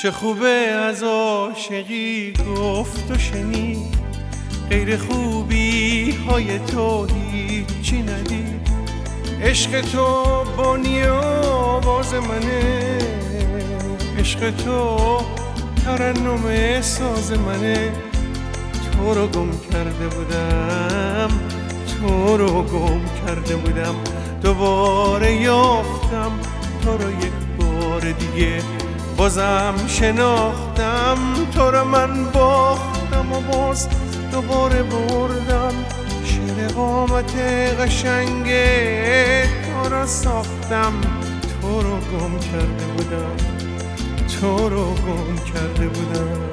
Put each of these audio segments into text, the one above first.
چه خوبه از عاشقی گفت و شنید، غیر خوبی های تو هیچی ندید. عشق تو بانی آواز منه، عشق تو ترنم ساز منه. تو رو گم کرده بودم، تو رو گم کرده بودم، دوباره یافتم تو رو یک بار دیگه. بازم شناختم تو رو من باختم و باز دوباره بردم. شعر قامت قشنگه تو رو ساختم. تو رو گم کرده بودم، تو رو گم کرده بودم.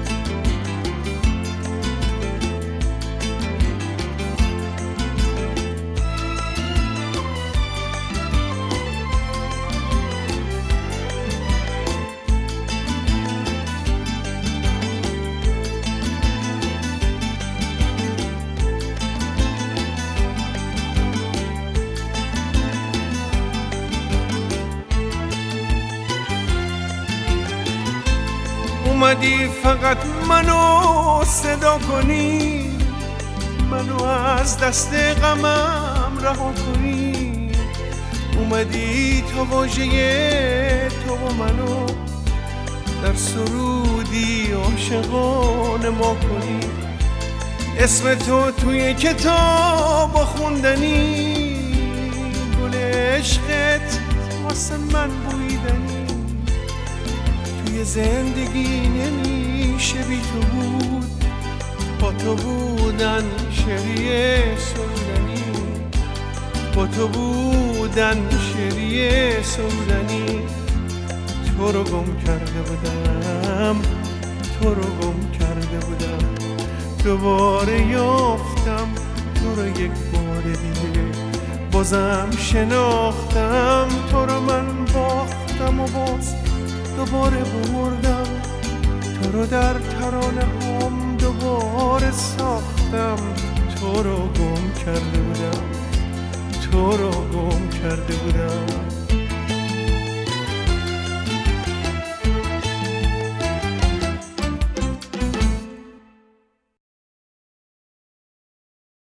اومدی فقط منو صدا کنی، منو از دست غمم رها کنی. اومدی تا واژه تو و منو در سرودی عاشقانه ما کنی. اسم تو توی کتاب خوندنی، گل عشقت واسه من بویدنی. توی زندگی نمیشه بی تو بود، با تو بودن شعریه سرودنی، با تو بودن شعریه سرودنی. تو رو گم کرده بودم، تو رو گم کرده بودم، دوباره یافتم تو رو یک بار دیگه. بازم شناختم تو رو من باختم و باز دوباره بردم. تو رو در ترانه هم دوباره ساختم. تو رو گم کرده بودم، تو رو گم کرده بودم.